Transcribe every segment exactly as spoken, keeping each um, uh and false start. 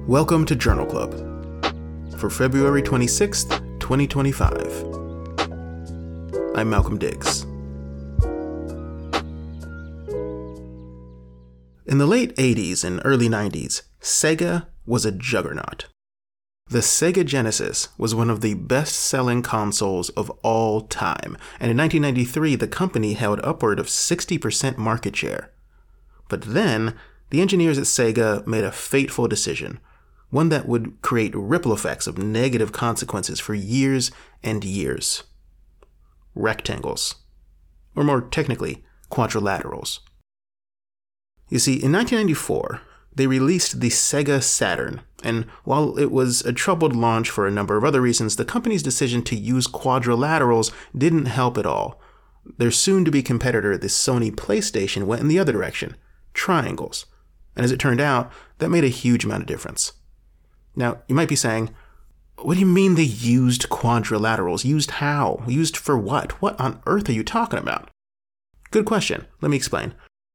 Welcome to Journal Club for February twenty-sixth, twenty twenty-five. I'm Malcolm Diggs. In the late eighties and early nineties, Sega was a juggernaut. The Sega Genesis was one of the best-selling consoles of all time, and in nineteen ninety-three, the company held upward of sixty percent market share. But then, the engineers at Sega made a fateful decision, one that would create ripple effects of negative consequences for years and years. Rectangles. Or more technically, quadrilaterals. You see, in nineteen ninety-four, they released the Sega Saturn, and while it was a troubled launch for a number of other reasons, the company's decision to use quadrilaterals didn't help at all. Their soon-to-be competitor, the Sony PlayStation, went in the other direction, triangles. And as it turned out, that made a huge amount of difference. Now, you might be saying, what do you mean they used quadrilaterals? Used how? Used for what? What on earth are you talking about? Good question. Let me explain.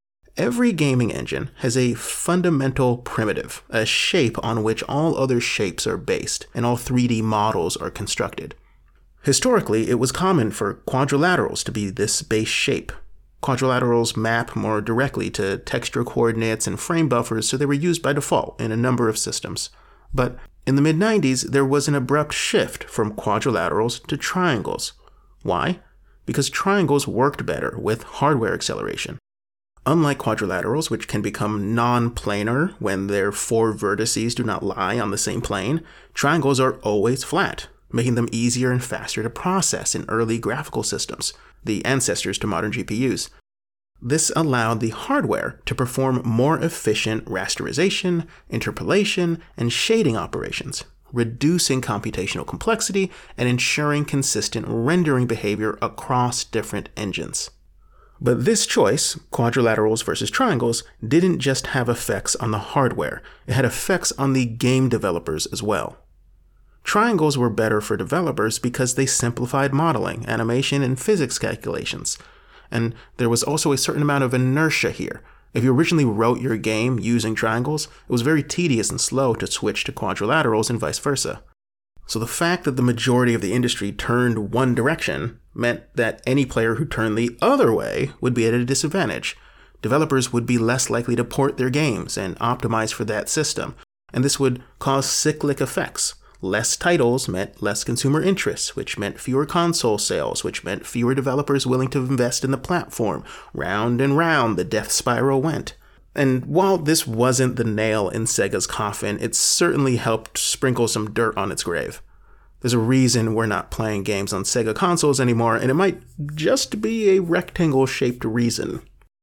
Every gaming engine has a fundamental primitive, a shape on which all other shapes are based, and all three D models are constructed. Historically, it was common for quadrilaterals to be this base shape. Quadrilaterals map more directly to texture coordinates and frame buffers, so they were used by default in a number of systems. But in the mid nineties, there was an abrupt shift from quadrilaterals to triangles. Why? Because triangles worked better with hardware acceleration. Unlike quadrilaterals, which can become non-planar when their four vertices do not lie on the same plane, triangles are always flat, making them easier and faster to process in early graphical systems, the ancestors to modern G P Us. This allowed the hardware to perform more efficient rasterization, interpolation, and shading operations, reducing computational complexity and ensuring consistent rendering behavior across different engines. But this choice, quadrilaterals versus triangles, didn't just have effects on the hardware, it had effects on the game developers as well. Triangles were better for developers because they simplified modeling, animation, and physics calculations. And there was also a certain amount of inertia here. If you originally wrote your game using triangles, it was very tedious and slow to switch to quadrilaterals and vice versa. So the fact that the majority of the industry turned one direction meant that any player who turned the other way would be at a disadvantage. Developers would be less likely to port their games and optimize for that system, and this would cause cyclic effects. Less titles meant less consumer interest, which meant fewer console sales, which meant fewer developers willing to invest in the platform. Round and round the death spiral went. And while this wasn't the nail in Sega's coffin, it certainly helped sprinkle some dirt on its grave. There's a reason we're not playing games on Sega consoles anymore, and it might just be a rectangle-shaped reason.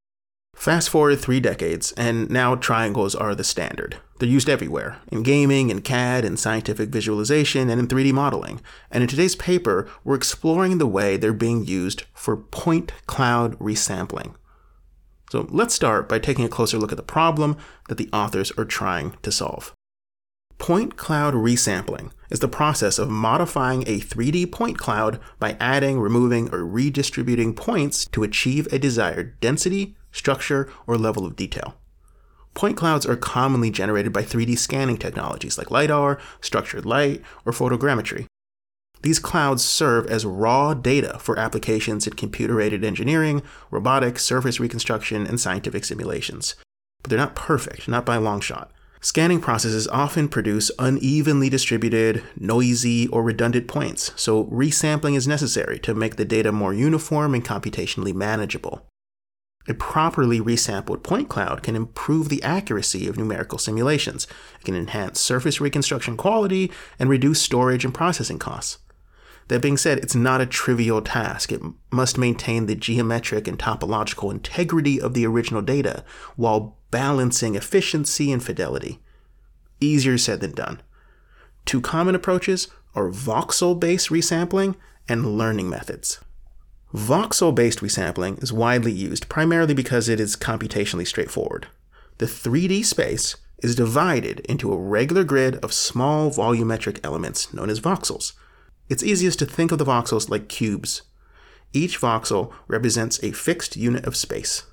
Fast forward three decades, and now triangles are the standard. They're used everywhere, in gaming, in C A D, in scientific visualization, and in three D modeling. And in today's paper, we're exploring the way they're being used for point cloud resampling. So let's start by taking a closer look at the problem that the authors are trying to solve. Point cloud resampling is the process of modifying a three D point cloud by adding, removing, or redistributing points to achieve a desired density, structure, or level of detail. Point clouds are commonly generated by three D scanning technologies like LiDAR, structured light, or photogrammetry. These clouds serve as raw data for applications in computer-aided engineering, robotics, surface reconstruction, and scientific simulations. But they're not perfect, not by a long shot. Scanning processes often produce unevenly distributed, noisy, or redundant points, so resampling is necessary to make the data more uniform and computationally manageable. A properly resampled point cloud can improve the accuracy of numerical simulations. It can enhance surface reconstruction quality and reduce storage and processing costs. That being said, it's not a trivial task. It must maintain the geometric and topological integrity of the original data while balancing efficiency and fidelity. Easier said than done. Two common approaches are voxel-based resampling and learning methods. Voxel-based resampling is widely used primarily because it is computationally straightforward. The three D space is divided into a regular grid of small volumetric elements known as voxels. It's easiest to think of the voxels like cubes. Each voxel represents a fixed unit of space.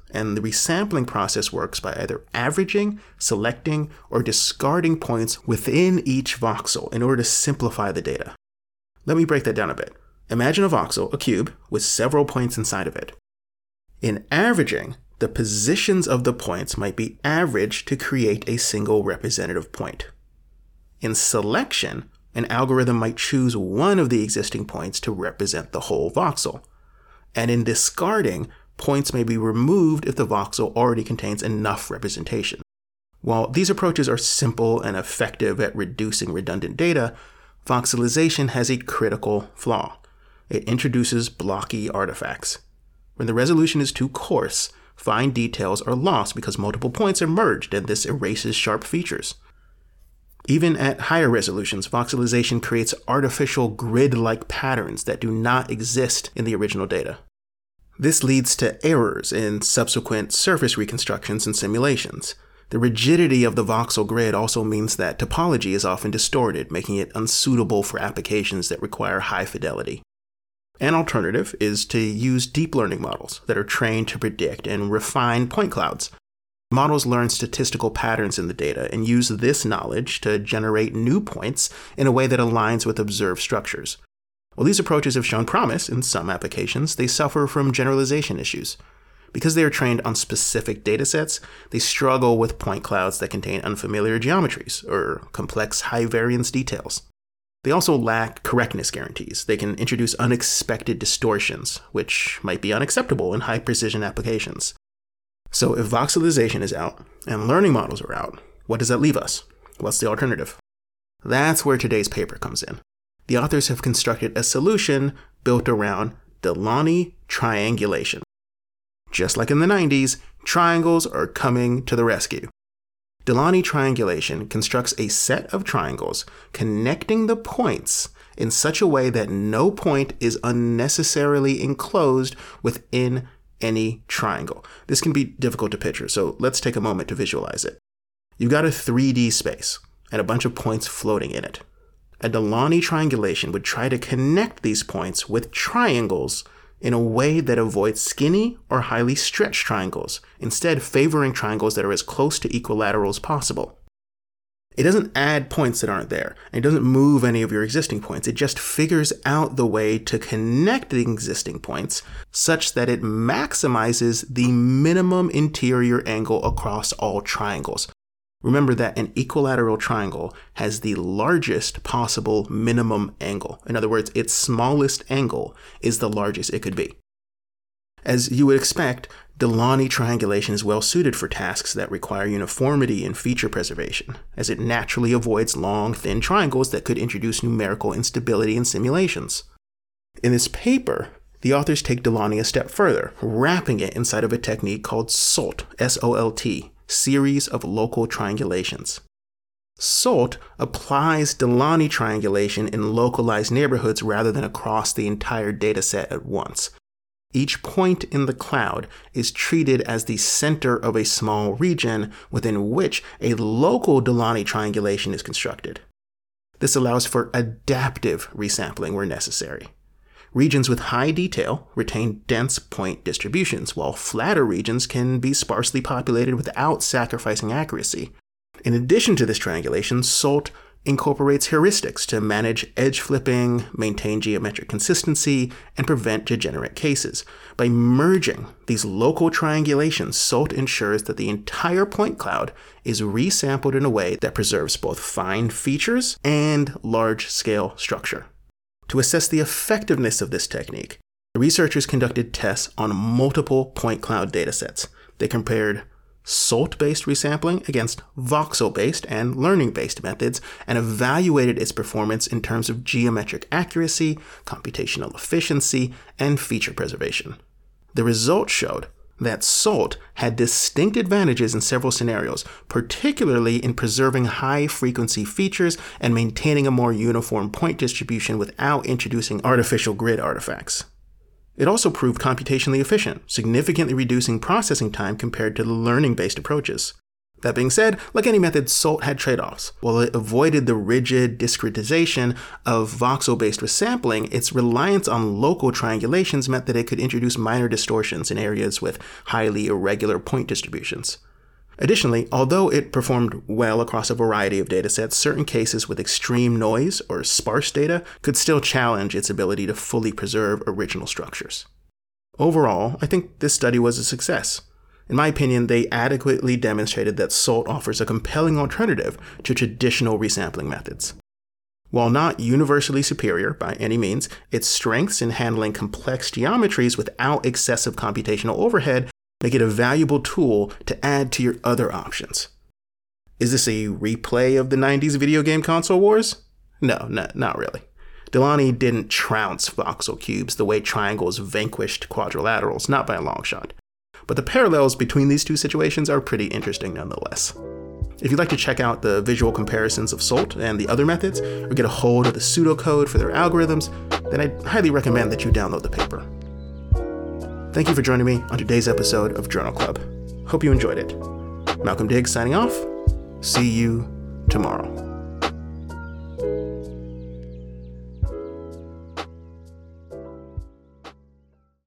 and the resampling process works by either averaging, selecting, or discarding points within each voxel in order to simplify the data. Let me break that down a bit. Imagine a voxel, a cube, with several points inside of it. In averaging, the positions of the points might be averaged to create a single representative point. In selection, an algorithm might choose one of the existing points to represent the whole voxel. And in discarding, points may be removed if the voxel already contains enough representation. While these approaches are simple and effective at reducing redundant data, voxelization has a critical flaw. It introduces blocky artifacts. When the resolution is too coarse, fine details are lost because multiple points are merged, and this erases sharp features. Even at higher resolutions, voxelization creates artificial grid-like patterns that do not exist in the original data. This leads to errors in subsequent surface reconstructions and simulations. The rigidity of the voxel grid also means that topology is often distorted, making it unsuitable for applications that require high fidelity. An alternative is to use deep learning models that are trained to predict and refine point clouds. Models learn statistical patterns in the data and use this knowledge to generate new points in a way that aligns with observed structures. While these approaches have shown promise in some applications, they suffer from generalization issues. Because they are trained on specific datasets, they struggle with point clouds that contain unfamiliar geometries or complex high-variance details. They also lack correctness guarantees. They can introduce unexpected distortions, which might be unacceptable in high-precision applications. So if voxelization is out and learning models are out, what does that leave us? What's the alternative? That's where today's paper comes in. The authors have constructed a solution built around Delaunay triangulation. Just like in the nineties, triangles are coming to the rescue. Delaunay triangulation constructs a set of triangles connecting the points in such a way that no point is unnecessarily enclosed within any triangle. This can be difficult to picture, so let's take a moment to visualize it. You've got a three D space and a bunch of points floating in it. A Delaunay triangulation would try to connect these points with triangles in a way that avoids skinny or highly stretched triangles, instead favoring triangles that are as close to equilateral as possible. It doesn't add points that aren't there, and it doesn't move any of your existing points. It just figures out the way to connect the existing points such that it maximizes the minimum interior angle across all triangles. Remember that an equilateral triangle has the largest possible minimum angle. In other words, its smallest angle is the largest it could be. As you would expect, Delaunay triangulation is well suited for tasks that require uniformity and feature preservation, as it naturally avoids long, thin triangles that could introduce numerical instability in simulations. In this paper, the authors take Delaunay a step further, wrapping it inside of a technique called SOLT, S O L T, Series of Local Triangulations. SOLT applies Delaunay triangulation in localized neighborhoods rather than across the entire dataset at once. Each point in the cloud is treated as the center of a small region within which a local Delaunay triangulation is constructed. This allows for adaptive resampling where necessary. Regions with high detail retain dense point distributions, while flatter regions can be sparsely populated without sacrificing accuracy. In addition to this triangulation, SOLT incorporates heuristics to manage edge flipping, maintain geometric consistency, and prevent degenerate cases. By merging these local triangulations, SOLT ensures that the entire point cloud is resampled in a way that preserves both fine features and large-scale structure. To assess the effectiveness of this technique, the researchers conducted tests on multiple point cloud datasets. They compared SOLT-based resampling against voxel-based and learning-based methods and evaluated its performance in terms of geometric accuracy, computational efficiency, and feature preservation. The results showed that SOLT had distinct advantages in several scenarios, particularly in preserving high-frequency features and maintaining a more uniform point distribution without introducing artificial grid artifacts. It also proved computationally efficient, significantly reducing processing time compared to the learning-based approaches. That being said, like any method, SOLT had trade-offs. While it avoided the rigid discretization of voxel-based resampling, its reliance on local triangulations meant that it could introduce minor distortions in areas with highly irregular point distributions. Additionally, although it performed well across a variety of datasets, certain cases with extreme noise or sparse data could still challenge its ability to fully preserve original structures. Overall, I think this study was a success. In my opinion, they adequately demonstrated that SOLT offers a compelling alternative to traditional resampling methods. While not universally superior by any means, its strengths in handling complex geometries without excessive computational overhead make it a valuable tool to add to your other options. Is this a replay of the nineties video game console wars? No, no not really. Delaunay didn't trounce voxel cubes the way triangles vanquished quadrilaterals, not by a long shot. But the parallels between these two situations are pretty interesting nonetheless. If you'd like to check out the visual comparisons of SOLT and the other methods, or get a hold of the pseudocode for their algorithms, then I'd highly recommend that you download the paper. Thank you for joining me on today's episode of Journal Club. Hope you enjoyed it. Malcolm Diggs signing off. See you tomorrow.